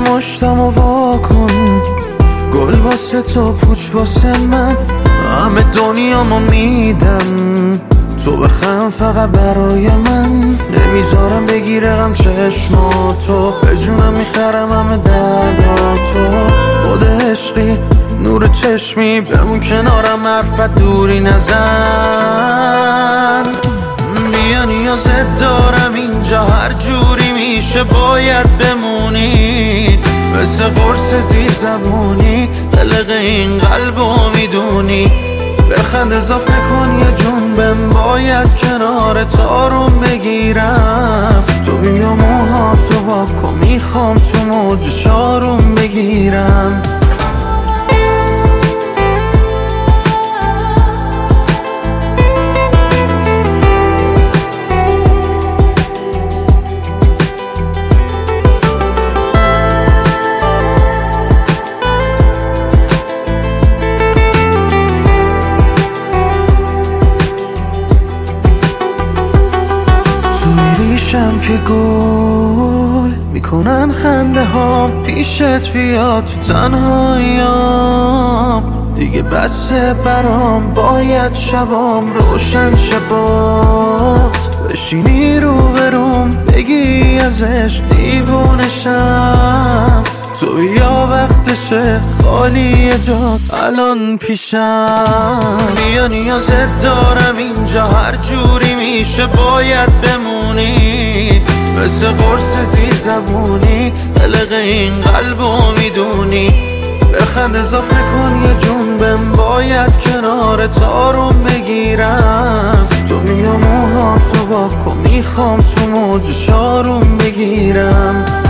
مشتمو واکن، گل واسه تو پوچ واسه من، همه دنیامو میدم تو بخم فقط برای من. نمیذارم بگیره غم چشماتو، به جونم میخرم همه درداتو. خود عشقی نور چشمی، بمون کنارم حرفت دوری نزن. بیا نیازت دارم اینجا، هر جوری میشه باید بمونی، مثل قرص زیر زبونی قلق این قلبو میدونی. بخند اضافه کن یه جنبم، باید کنارت آروم بگیرم. تو بیا موهاتو واکن، میخوام تو موجش آروم بگیرم. ریشم که گل میکنن خنده هام، پیشت بیا تو تنهاییام. دیگه بسه برام، باید شبام روشن شبات، بشینی رو بروم بگی ازش دیوونشم. تو بیا وقتشه، خالی جات الان پیشم. بیا نیازت دارم اینجا، هر جوری میشه باید بمونی، مثل قرص زیر زبونی قلق این قلبو میدونی. بخند اضافه کن یه جنبم، باید کنارت آروم بگیرم. تو بیا موهاتو واکن، میخوام تو موجش آروم بگیرم.